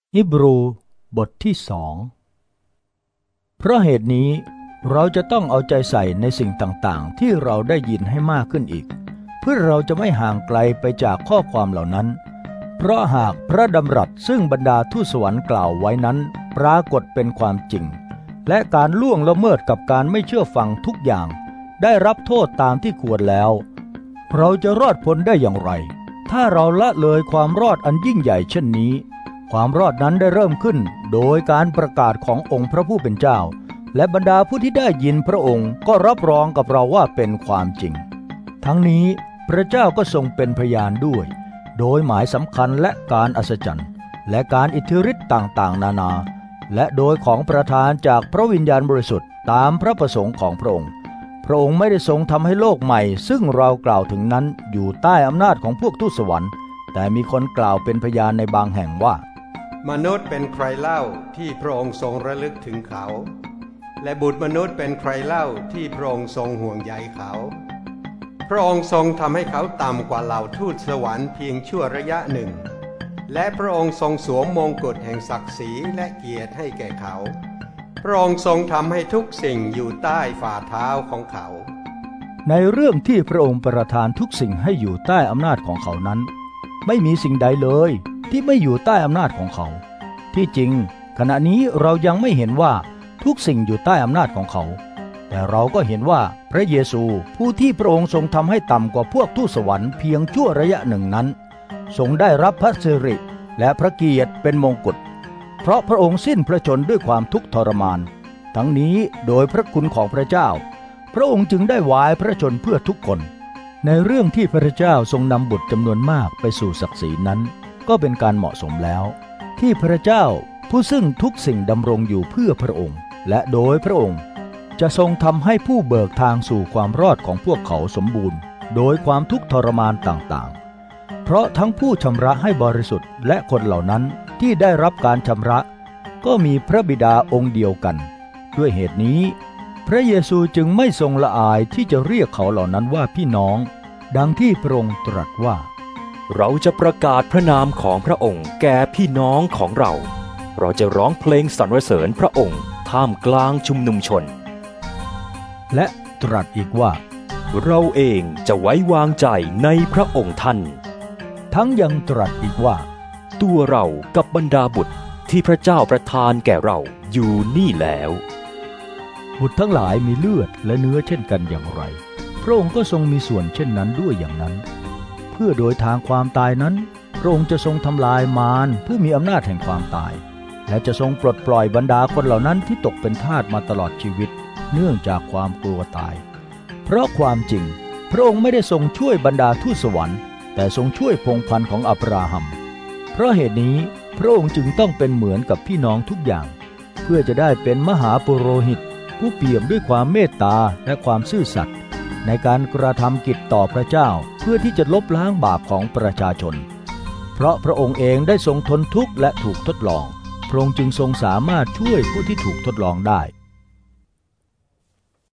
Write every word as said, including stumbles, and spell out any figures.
ฮิบรูบทที่สองเพราะเหตุนี้เราจะต้องเอาใจใส่ในสิ่งต่างๆที่เราได้ยินให้มากขึ้นอีกเพื่อเราจะไม่ห่างไกลไปจากข้อความเหล่านั้นเพราะหากพระดำรัสซึ่งบรรดาทูตสวรรค์กล่าวไว้นั้นปรากฏเป็นความจริงและการล่วงละเมิดกับการไม่เชื่อฟังทุกอย่างได้รับโทษตามที่ควรแล้วเราจะรอดพ้นได้อย่างไรถ้าเราละเลยความรอดอันยิ่งใหญ่เช่นนี้ความรอดนั้นได้เริ่มขึ้นโดยการประกาศขององค์พระผู้เป็นเจ้าและบรรดาผู้ที่ได้ยินพระองค์ก็รับรองกับเราว่าเป็นความจริงทั้งนี้พระเจ้าก็ทรงเป็นพยานด้วยโดยหมายสำคัญและการอัศจรรย์และการอิทธิฤทธิ์ต่างๆนานาและโดยของประทานจากพระวิญญาณบริสุทธิ์ตามพระประสงค์ของพระองค์พระองค์ไม่ได้ทรงทำให้โลกใหม่ซึ่งเรากล่าวถึงนั้นอยู่ใต้อำนาจของพวกทูตสวรรค์แต่มีคนกล่าวเป็นพยานในบางแห่งว่ามนุษย์เป็นใครเล่าที่พระองค์ทรงระลึกถึงเขาและบุตรมนุษย์เป็นใครเล่าที่พระองค์ทรงห่วงใยเขาพระองค์ทรงทำให้เขาต่ำกว่าเหล่าทูตสวรรค์เพียงชั่วระยะหนึ่งและพระองค์ทรงสวมมงกุฎแห่งศักดิ์ศรีและเกียรติให้แก่เขาพระองค์ทรงทำให้ทุกสิ่งอยู่ใต้ฝ่าเท้าของเขาในเรื่องที่พระองค์ประทานทุกสิ่งให้อยู่ใต้อำนาจของเขานั้นไม่มีสิ่งใดเลยที่ไม่อยู่ใต้อำนาจของเขาที่จริงขณะนี้เรายังไม่เห็นว่าทุกสิ่งอยู่ใต้อำนาจของเขาแต่เราก็เห็นว่าพระเยซูผู้ที่พระองค์ทรงทำให้ต่ำกว่าพวกทูตสวรรค์เพียงชั่วระยะหนึ่งนั้นทรงได้รับพระสิริและพระเกียรติเป็นมงกุฎเพราะพระองค์สิ้นพระชนม์ด้วยความทุกข์ทรมานทั้งนี้โดยพระคุณของพระเจ้าพระองค์จึงได้วายพระชนม์เพื่อทุกคนในเรื่องที่พระเจ้าทรงนำบุตรจำนวนมากไปสู่ศักดิ์ศรีนั้นก็เป็นการเหมาะสมแล้วที่พระเจ้าผู้ซึ่งทุกสิ่งดำรงอยู่เพื่อพระองค์และโดยพระองค์จะทรงทำให้ผู้เบิกทางสู่ความรอดของพวกเขาสมบูรณ์โดยความทุกข์ทรมานต่างๆเพราะทั้งผู้ชำระให้บริสุทธิ์และคนเหล่านั้นที่ได้รับการชำระก็มีพระบิดาองค์เดียวกันด้วยเหตุนี้พระเยซูจึงไม่ทรงละอายที่จะเรียกเขาเหล่านั้นว่าพี่น้องดังที่พระองค์ตรัสว่าเราจะประกาศพระนามของพระองค์แก่พี่น้องของเราเราจะร้องเพลงสรรเสริญพระองค์ท่ามกลางชุมนุมชนและตรัสอีกว่าเราเองจะไว้วางใจในพระองค์ท่านทั้งยังตรัสอีกว่าตัวเรากับบรรดาบุตรที่พระเจ้าประทานแก่เราอยู่นี่แล้วบุตรทั้งหลายมีเลือดและเนื้อเช่นกันอย่างไรพระองค์ก็ทรงมีส่วนเช่นนั้นด้วยอย่างนั้นเพื่อโดยทางความตายนั้นพระองค์จะทรงทำลายมารผู้มีอำนาจแห่งความตายและจะทรงปลดปล่อยบรรดาคนเหล่านั้นที่ตกเป็นทาสมาตลอดชีวิตเนื่องจากความกลัวตายเพราะความจริงพระองค์ไม่ได้ทรงช่วยบรรดาทูตสวรรค์แต่ทรงช่วยพงศ์พันธุ์ของอับราฮัมเพราะเหตุนี้พระองค์จึงต้องเป็นเหมือนกับพี่น้องทุกอย่างเพื่อจะได้เป็นมหาปุโรหิตผู้เปี่ยมด้วยความเมตตาและความซื่อสัตย์ในการกระทำกิจต่อพระเจ้าเพื่อที่จะลบล้างบาปของประชาชนเพราะพระองค์เองได้ทรงทนทุกข์และถูกทดลองพระองค์จึงทรงสามารถช่วยผู้ที่ถูกทดลองได้